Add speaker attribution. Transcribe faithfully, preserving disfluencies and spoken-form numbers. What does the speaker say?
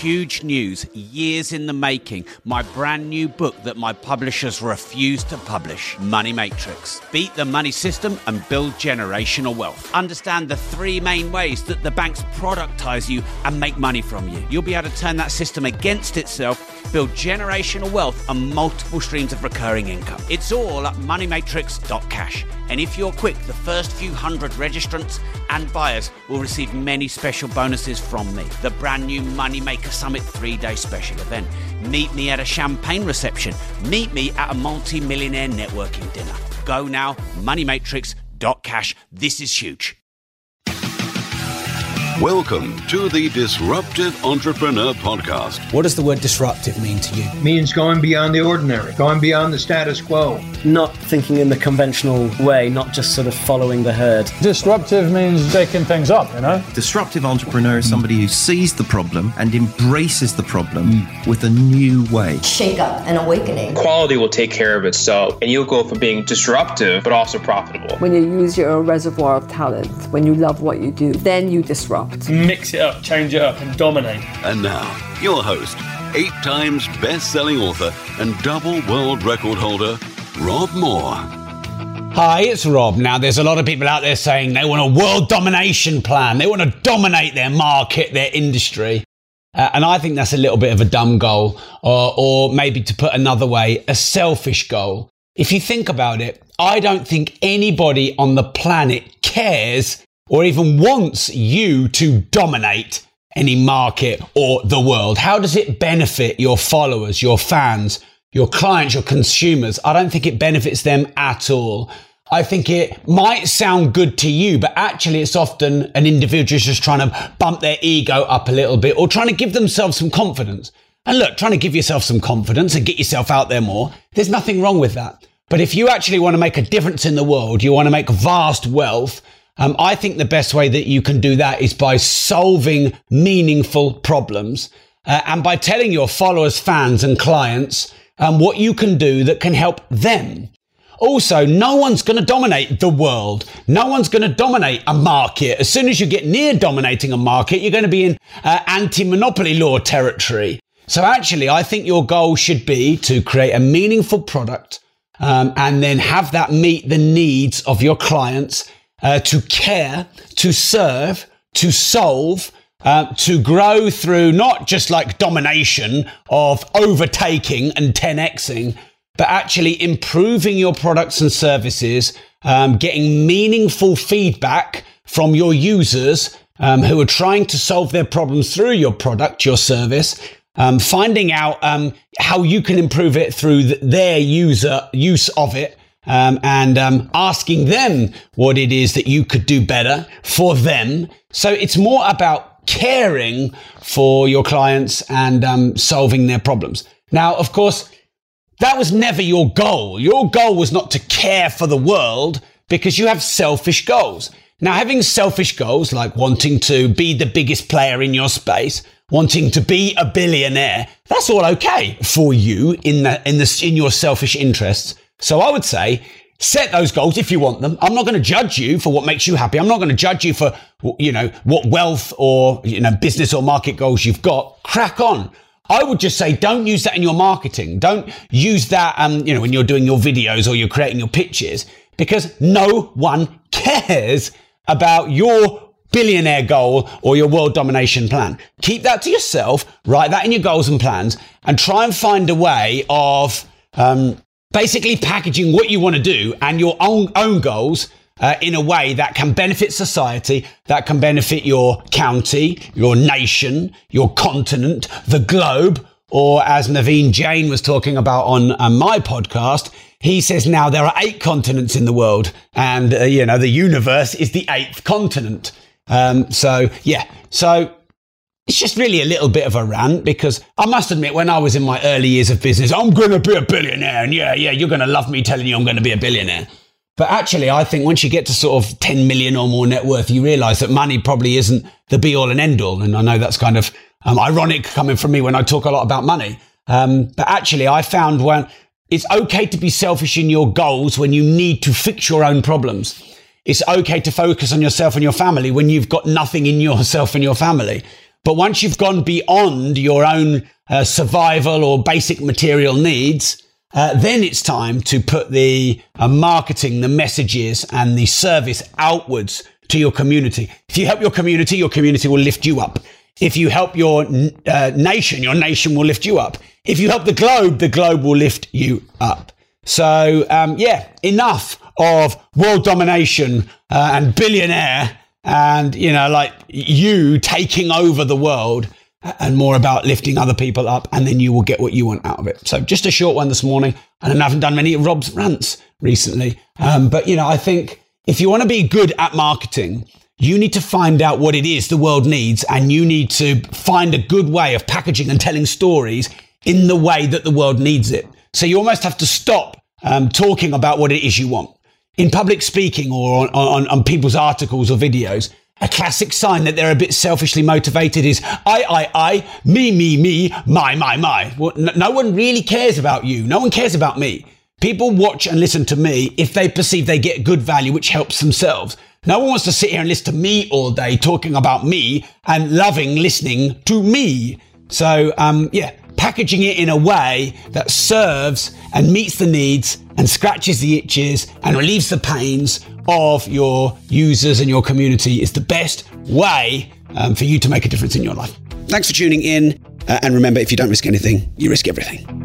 Speaker 1: huge news, years in the making, my brand new book that my publishers refuse to publish, Money Matrix. Beat the money system and build generational wealth. Understand the three main ways that the banks productize you and make money from you. You'll be able to turn that system against itself, build generational wealth and multiple streams of recurring income. It's all at money matrix dot cash. And if you're quick, the first few hundred registrants and buyers will receive many special bonuses from me. The brand new Moneymaker Summit three-day special event. Meet me at a champagne reception. Meet me at a multi-millionaire networking dinner. Go now, money matrix dot cash. This is huge.
Speaker 2: Welcome to the Disruptive Entrepreneur Podcast.
Speaker 3: What does the word disruptive mean to you?
Speaker 4: It means going beyond the ordinary, going beyond the status quo.
Speaker 5: Not thinking in the conventional way, not just sort of following the herd.
Speaker 6: Disruptive means shaking things up, you know?
Speaker 7: Disruptive entrepreneur is somebody who sees the problem and embraces the problem mm. with a new way.
Speaker 8: Shake up and awakening.
Speaker 9: Quality will take care of itself, and you'll go from being disruptive, but also profitable.
Speaker 10: When you use your reservoir of talent, when you love what you do, then you disrupt.
Speaker 11: Mix it up, change it up, and dominate.
Speaker 2: And now, your host, eight times best-selling author and double world record holder, Rob Moore.
Speaker 1: Hi, it's Rob. Now, there's a lot of people out there saying they want a world domination plan. They want to dominate their market, their industry. Uh, and I think that's a little bit of a dumb goal, or, or maybe to put another way, a selfish goal. If you think about it, I don't think anybody on the planet cares or even wants you to dominate any market or the world. How does it benefit your followers, your fans, your clients, your consumers? I don't think it benefits them at all. I think it might sound good to you, but actually it's often an individual just trying to bump their ego up a little bit or trying to give themselves some confidence. And look, trying to give yourself some confidence and get yourself out there more, there's nothing wrong with that. But if you actually want to make a difference in the world, you want to make vast wealth, Um, I think the best way that you can do that is by solving meaningful problems uh, and by telling your followers, fans and clients um, what you can do that can help them. Also, no one's going to dominate the world. No one's going to dominate a market. As soon as you get near dominating a market, you're going to be in uh, anti-monopoly law territory. So actually, I think your goal should be to create a meaningful product um, and then have that meet the needs of your clients. Uh, to care, to serve, to solve, uh, to grow through not just like domination of overtaking and ten Xing, but actually improving your products and services, um, getting meaningful feedback from your users um, who are trying to solve their problems through your product, your service, um, finding out um, how you can improve it through th- their user use of it. Um, and um, asking them what it is that you could do better for them. So it's more about caring for your clients and um, solving their problems. Now, of course, that was never your goal. Your goal was not to care for the world because you have selfish goals. Now, having selfish goals like wanting to be the biggest player in your space, wanting to be a billionaire, that's all okay for you in the, in the, in your selfish interests. So I would say, set those goals if you want them. I'm not going to judge you for what makes you happy. I'm not going to judge you for, you know, what wealth or, you know, business or market goals you've got. Crack on. I would just say, don't use that in your marketing. Don't use that, um, you know, when you're doing your videos or you're creating your pitches, because no one cares about your billionaire goal or your world domination plan. Keep that to yourself, write that in your goals and plans, and try and find a way of, um, basically packaging what you want to do and your own own goals uh, in a way that can benefit society, that can benefit your county, your nation, your continent, the globe, or as Naveen Jain was talking about on uh, my podcast, he says now there are eight continents in the world and, uh, you know, the universe is the eighth continent. Um, so, yeah, so it's just really a little bit of a rant because I must admit, when I was in my early years of business, I'm going to be a billionaire. And yeah, yeah, you're going to love me telling you I'm going to be a billionaire. But actually, I think once you get to sort of ten million or more net worth, you realize that money probably isn't the be all and end all. And I know that's kind of um, ironic coming from me when I talk a lot about money. Um, but actually, I found when it's okay to be selfish in your goals when you need to fix your own problems. It's okay to focus on yourself and your family when you've got nothing in yourself and your family. But once you've gone beyond your own uh, survival or basic material needs, uh, then it's time to put the uh, marketing, the messages and the service outwards to your community. If you help your community, your community will lift you up. If you help your uh, nation, your nation will lift you up. If you help the globe, the globe will lift you up. So, um, yeah, enough of world domination uh, and billionaire and, you know, like you taking over the world, and more about lifting other people up, and then you will get what you want out of it. So just a short one this morning. And I haven't done many Rob's rants recently. Um, but, you know, I think if you want to be good at marketing, you need to find out what it is the world needs, and you need to find a good way of packaging and telling stories in the way that the world needs it. So you almost have to stop um, talking about what it is you want. In public speaking or on, on, on people's articles or videos, a classic sign that they're a bit selfishly motivated is I, I, I, me, me, me, my, my, my. Well, n- no one really cares about you. No one cares about me. People watch and listen to me if they perceive they get good value, which helps themselves. No one wants to sit here and listen to me all day talking about me and loving listening to me. So, um, yeah, packaging it in a way that serves and meets the needs and scratches the itches and relieves the pains of your users and your community is the best way um, for you to make a difference in your life. Thanks for tuning in. Uh, and remember, if you don't risk anything, you risk everything.